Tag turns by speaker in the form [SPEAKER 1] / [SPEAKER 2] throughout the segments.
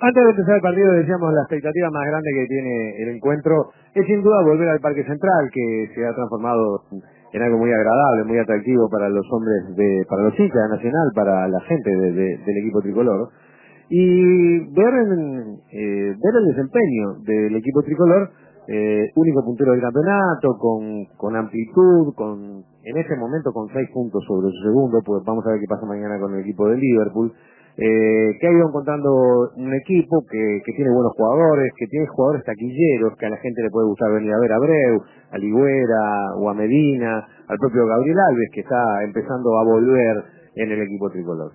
[SPEAKER 1] Antes de empezar el partido decíamos la expectativa más grande que tiene el encuentro es sin duda volver al Parque Central, que se ha transformado en algo muy agradable, muy atractivo para los hombres, para los hinchas de Nacional, para la gente del equipo tricolor. Y ver el desempeño del equipo tricolor, único puntero del campeonato, con amplitud, en ese momento con 6 puntos sobre su segundo, pues vamos a ver qué pasa mañana con el equipo de Liverpool. Que ha ido encontrando un equipo que tiene buenos jugadores, que tiene jugadores taquilleros, que a la gente le puede gustar venir a ver a Abreu, a Ligüera o a Medina, al propio Gabriel Alves, que está empezando a volver en el equipo tricolor.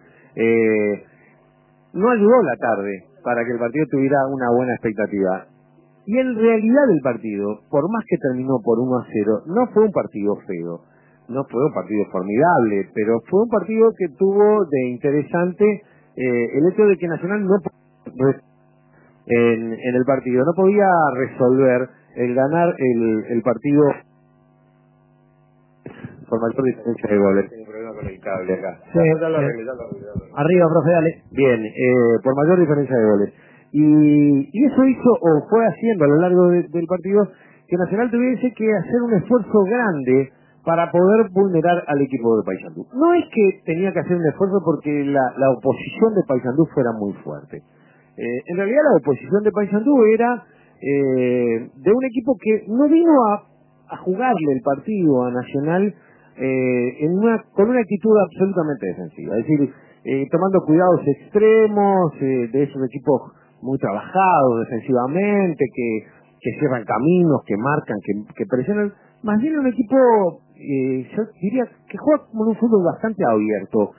[SPEAKER 1] No ayudó la tarde para que el partido tuviera una buena expectativa. Y en realidad el partido, por más que terminó por 1-0, no fue un partido feo, no fue un partido formidable, pero fue un partido que tuvo de interesante el hecho de que Nacional no en el partido no podía resolver el ganar el partido por mayor diferencia de goles. Tengo un problema con el cable acá.
[SPEAKER 2] Sí,
[SPEAKER 1] ya lo arreglé.
[SPEAKER 2] Arriba, profe, dale.
[SPEAKER 1] Bien, por mayor diferencia de goles. Y eso hizo, o fue haciendo a lo largo del partido, que Nacional tuviese que hacer un esfuerzo grande para poder vulnerar al equipo de Paysandú. No es que tenía que hacer un esfuerzo porque la oposición de Paysandú fuera muy fuerte. En realidad la oposición de Paysandú era de un equipo que no vino a jugarle el partido a Nacional con una actitud absolutamente defensiva. Es decir, tomando cuidados extremos de esos equipos muy trabajados defensivamente, que cierran caminos, que marcan, que presionan. Más bien un equipo, yo diría, que juega como en un fútbol bastante abierto,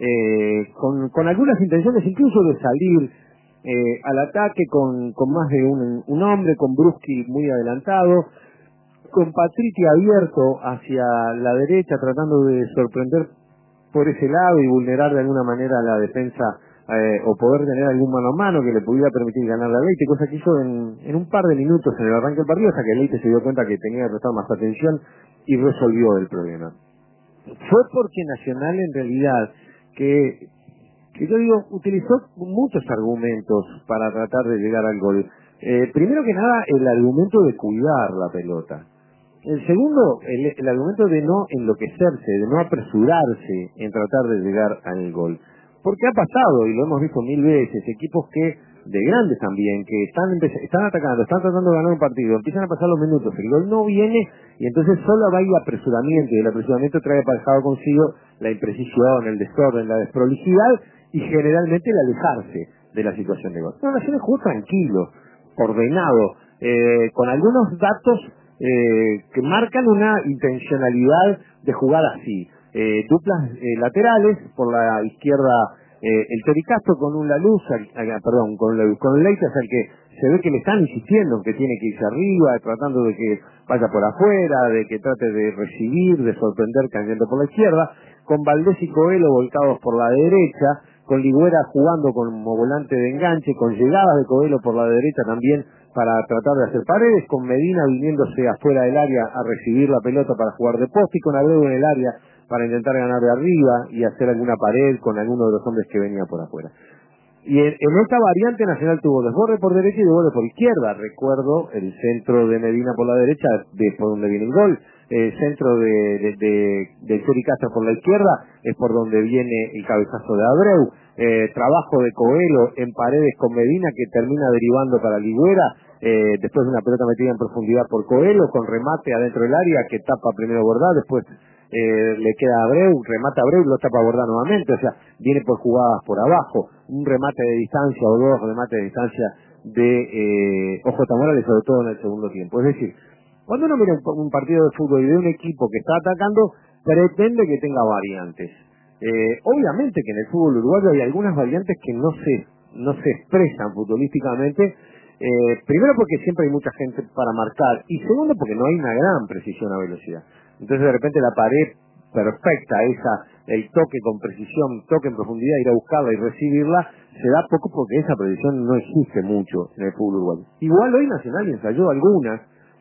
[SPEAKER 1] con algunas intenciones incluso de salir al ataque con más de un hombre, con Bruschi muy adelantado, con Patritti abierto hacia la derecha, tratando de sorprender por ese lado y vulnerar de alguna manera la defensa, o poder tener algún mano a mano que le pudiera permitir ganar a Leite, cosa que hizo en un par de minutos en el arranque del partido, hasta que Leite se dio cuenta que tenía que prestar más atención y resolvió el problema. Fue porque Nacional en realidad, que yo digo, utilizó muchos argumentos para tratar de llegar al gol. Primero que nada, el argumento de cuidar la pelota. El segundo, el argumento de no enloquecerse, de no apresurarse en tratar de llegar al gol. Porque ha pasado, y lo hemos visto 1000 veces, equipos de grandes también, que están atacando, están tratando de ganar un partido, empiezan a pasar los minutos, el gol no viene, y entonces solo va a ir apresuramiento, y el apresuramiento trae aparejado consigo la imprecisión, el desorden, la desprolijidad, y generalmente el alejarse de la situación de gol. No, Nacional jugó tranquilo, ordenado, con algunos datos que marcan una intencionalidad de jugar así. Duplas laterales, por la izquierda el Tori Castro con un Laluz, con Leites, al que se ve que le están insistiendo en que tiene que irse arriba, tratando de que vaya por afuera, de que trate de recibir, de sorprender cayendo por la izquierda, con Valdés y Coelho volcados por la derecha, con Ligüera jugando como volante de enganche, con llegadas de Coelho por la derecha también para tratar de hacer paredes, con Medina viniéndose afuera del área a recibir la pelota para jugar de poste, y con Abreu en el área para intentar ganar de arriba y hacer alguna pared con alguno de los hombres que venía por afuera. Y en esta variante Nacional tuvo desborde por derecha y desborde por izquierda. Recuerdo el centro de Medina por la derecha, de por donde viene el gol. El centro de Chori Castro por la izquierda es por donde viene el cabezazo de Abreu. Trabajo de Coelho en paredes con Medina que termina derivando para Ligüera, después de una pelota metida en profundidad por Coelho, con remate adentro del área que tapa primero Bordá, después le queda a Abreu, remata a Abreu y lo tapa Bordá nuevamente, o sea, viene por jugadas por abajo, un remate de distancia o dos remates de distancia de OJ Morales, sobre todo en el segundo tiempo. Es decir, cuando uno mira un partido de fútbol y ve un equipo que está atacando, pretende que tenga variantes. Obviamente que en el fútbol uruguayo hay algunas variantes que no se expresan futbolísticamente, primero porque siempre hay mucha gente para marcar, y segundo porque no hay una gran precisión a velocidad. Entonces de repente la pared perfecta, el toque con precisión, toque en profundidad, ir a buscarla y recibirla, se da poco porque esa precisión no existe mucho en el fútbol uruguayo. Igual hoy Nacional ensayó algunas,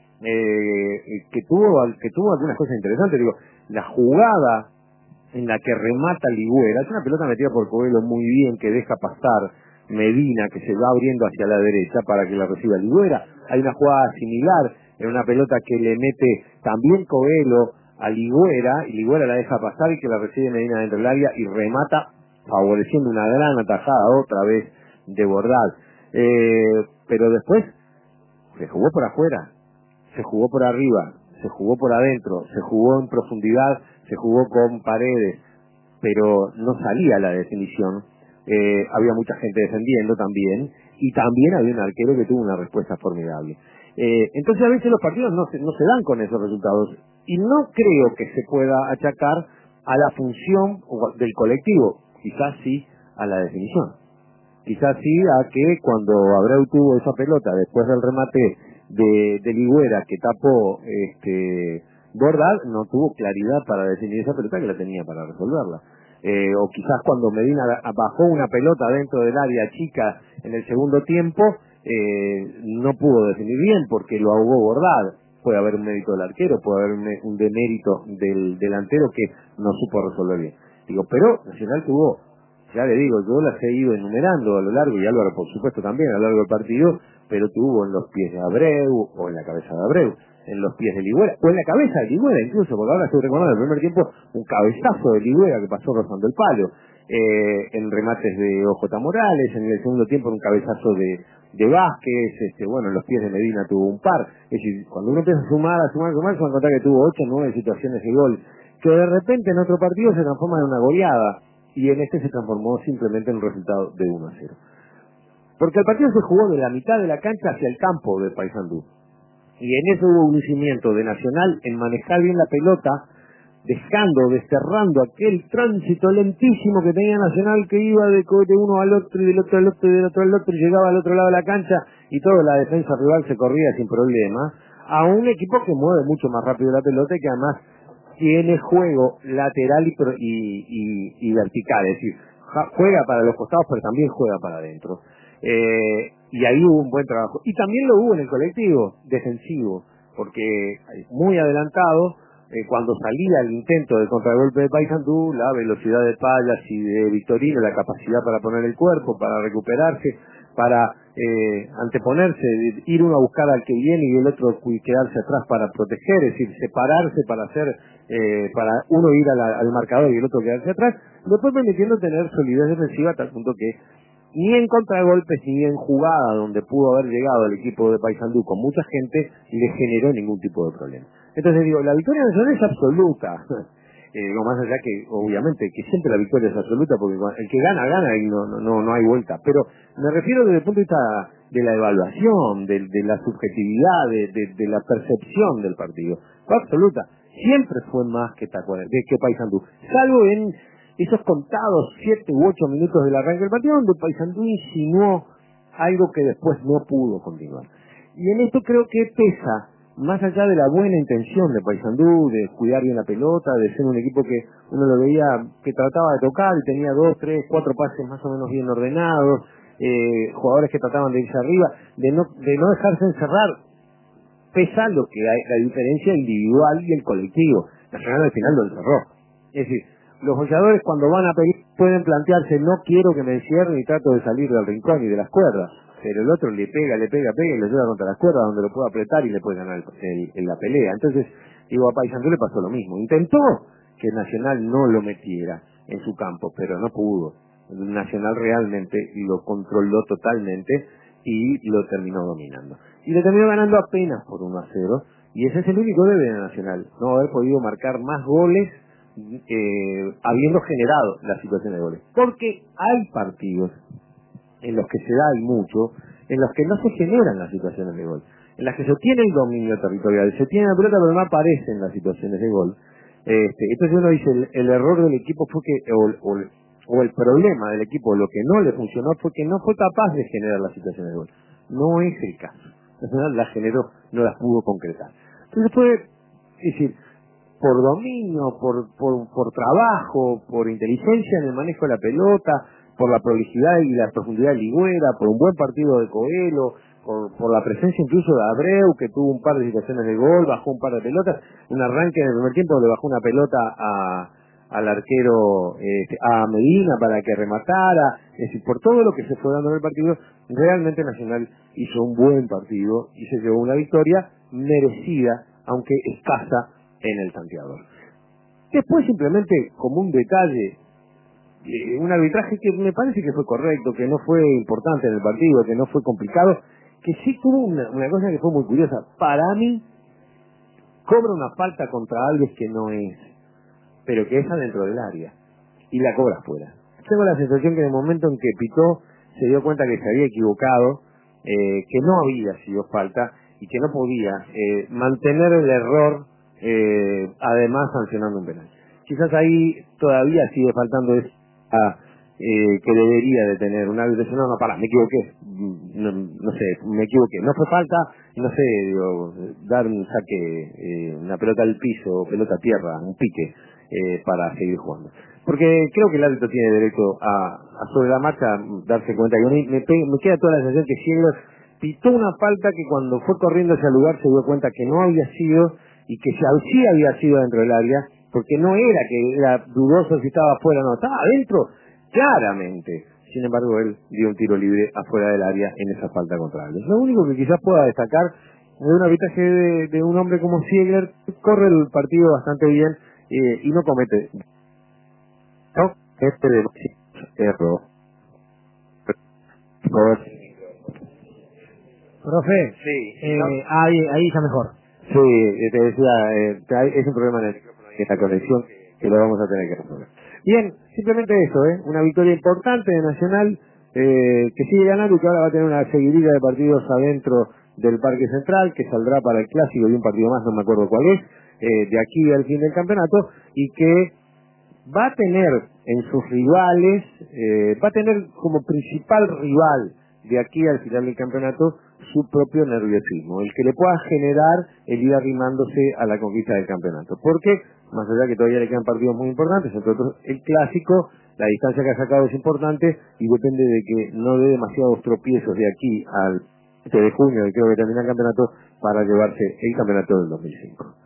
[SPEAKER 1] que tuvo algunas cosas interesantes. Digo, la jugada en la que remata Ligüera, es una pelota metida por Coelho muy bien, que deja pasar Medina, que se va abriendo hacia la derecha para que la reciba Ligüera. Hay una jugada similar en una pelota que le mete también Coelho a Ligüera, y Ligüera la deja pasar y que la recibe Medina dentro del área y remata, favoreciendo una gran atajada otra vez de Bordal. Pero después se jugó por afuera, se jugó por arriba, se jugó por adentro, se jugó en profundidad, se jugó con Paredes, pero no salía la definición. Había mucha gente defendiendo también, y también había un arquero que tuvo una respuesta formidable. Entonces a veces los partidos no se dan con esos resultados, y no creo que se pueda achacar a la función del colectivo, quizás sí a la definición, quizás sí a que cuando Abreu tuvo esa pelota después del remate de Ligüera que tapó Bordal, no tuvo claridad para definir esa pelota que la tenía para resolverla. O quizás cuando Medina bajó una pelota dentro del área chica en el segundo tiempo, no pudo definir bien porque lo ahogó Bordal. Puede haber un mérito del arquero, puede haber un demérito del delantero que no supo resolver bien. Pero Nacional tuvo, ya le digo, yo las he ido enumerando a lo largo, y Álvaro por supuesto también a lo largo del partido, pero tuvo en los pies de Abreu, o en la cabeza de Abreu, en los pies de Ligüera, o en la cabeza de Ligüera incluso, porque ahora estoy recordando en el primer tiempo un cabezazo de Ligüera que pasó rozando el palo, en remates de OJ Morales, en el segundo tiempo en un cabezazo de Vázquez, bueno, en los pies de Medina tuvo un par. Es decir, cuando uno empieza a sumar, se va a encontrar que tuvo 8 o 9 situaciones de gol, que de repente en otro partido se transforma en una goleada, y en este se transformó simplemente en un resultado de 1-0. Porque el partido se jugó de la mitad de la cancha hacia el campo de Paysandú. Y en eso hubo un lucimiento de Nacional en manejar bien la pelota, desterrando aquel tránsito lentísimo que tenía Nacional, que iba de uno al otro y del otro al otro y del otro al otro, y llegaba al otro lado de la cancha y toda la defensa rival se corría sin problema, a un equipo que mueve mucho más rápido la pelota y que además tiene juego lateral y vertical, es decir, juega para los costados pero también juega para adentro. Y ahí hubo un buen trabajo. Y también lo hubo en el colectivo defensivo, porque muy adelantado, cuando salía el intento de contragolpe de Paysandú, la velocidad de Pallas y de Victorino, la capacidad para poner el cuerpo, para recuperarse, para anteponerse, ir uno a buscar al que viene y el otro quedarse atrás para proteger, es decir, separarse para hacer, para uno ir al marcador y el otro quedarse atrás, después permitiendo tener solidez defensiva a tal punto que ni en contragolpes ni en jugada donde pudo haber llegado el equipo de Paysandú con mucha gente le generó ningún tipo de problema. Entonces digo, la victoria nacional es absoluta. Más allá que, obviamente, que siempre la victoria es absoluta, porque el que gana, gana y no hay vuelta. Pero me refiero desde el punto de vista de la evaluación, de la subjetividad, de la percepción del partido. Fue absoluta. Siempre fue más que Paysandú. Salvo en esos contados 7 u 8 minutos del arranque del partido, donde Paysandú insinuó algo que después no pudo continuar. Y en esto creo que pesa, más allá de la buena intención de Paysandú, de cuidar bien la pelota, de ser un equipo que uno lo veía que trataba de tocar y tenía 2, 3, 4 pases más o menos bien ordenados, jugadores que trataban de irse arriba, de no dejarse encerrar, pesa lo que hay, la diferencia individual y el colectivo. Nacional al final lo encerró. Es decir, los goleadores cuando van a pedir pueden plantearse, no quiero que me encierren y trato de salir del rincón y de las cuerdas, pero el otro le pega y lo lleva contra las cuerdas donde lo puede apretar y le puede ganar en la pelea. Entonces, digo, a Paysandú le pasó lo mismo. Intentó que Nacional no lo metiera en su campo, pero no pudo. Nacional realmente lo controló totalmente y lo terminó dominando. Y lo terminó ganando apenas por 1-0, y ese es el único debe de Nacional, no haber podido marcar más goles habiendo generado la situación de goles. Porque hay partidos en los que se da y mucho, en los que no se generan las situaciones de gol, en las que se tiene el dominio territorial, se tiene la pelota pero no aparecen las situaciones de gol. Entonces uno dice, el error del equipo fue que, o el problema del equipo, lo que no le funcionó fue que no fue capaz de generar las situaciones de gol. No es el caso. Nacional las generó, no las pudo concretar. Entonces fue, es decir, por dominio, por trabajo, por inteligencia en el manejo de la pelota, por la prolijidad y la profundidad de Ligüera, por un buen partido de Coelho, por la presencia incluso de Abreu, que tuvo un par de situaciones de gol, bajó un par de pelotas, un arranque en el primer tiempo donde bajó una pelota al arquero, a Medina para que rematara, es decir, por todo lo que se fue dando en el partido, realmente Nacional hizo un buen partido y se llevó una victoria merecida, aunque escasa en el tanteador. Después simplemente como un detalle, un arbitraje que me parece que fue correcto, que no fue importante en el partido, que no fue complicado, que sí tuvo una cosa que fue muy curiosa. Para mí, cobra una falta contra Alves que no es, pero que es adentro del área, y la cobra afuera. Tengo la sensación que en el momento en que pitó, se dio cuenta que se había equivocado, que no había sido falta, y que no podía mantener el error, además sancionando un penal. Quizás ahí todavía sigue faltando que debería de tener un árbitro. No, pará, me equivoqué, no sé, me equivoqué, no fue falta, no sé, digo, dar un saque, una pelota al piso, pelota a tierra, un pique, para seguir jugando. Porque creo que el árbitro tiene derecho a sobre la marcha darse cuenta que me queda toda la sensación que Ziegler pitó una falta que cuando fue corriendo hacia el lugar se dio cuenta que no había sido, y que sí había sido dentro del área, porque no era que era dudoso si estaba afuera o no, estaba adentro, claramente. Sin embargo, él dio un tiro libre afuera del área en esa falta contra Alves. Lo único que quizás pueda destacar de un arbitraje de un hombre como Ziegler, corre el partido bastante bien y no comete error.
[SPEAKER 2] Profe,
[SPEAKER 1] Sí,
[SPEAKER 2] ahí está mejor.
[SPEAKER 1] sí, te decía, es un problema en esta conexión que lo vamos a tener que resolver. Bien, simplemente eso, una victoria importante de Nacional, que sigue ganando y que ahora va a tener una seguidilla de partidos adentro del Parque Central, que saldrá para el Clásico y un partido más, no me acuerdo cuál es, de aquí al fin del campeonato, y que va a tener en sus rivales, va a tener como principal rival de aquí al final del campeonato su propio nerviosismo, el que le pueda generar el ir arrimándose a la conquista del campeonato. Porque, más allá que todavía le quedan partidos muy importantes, entre otros el Clásico, la distancia que ha sacado es importante y depende de que no dé demasiados tropiezos de aquí al 7 de junio, que creo que termina el campeonato, para llevarse el campeonato del 2005.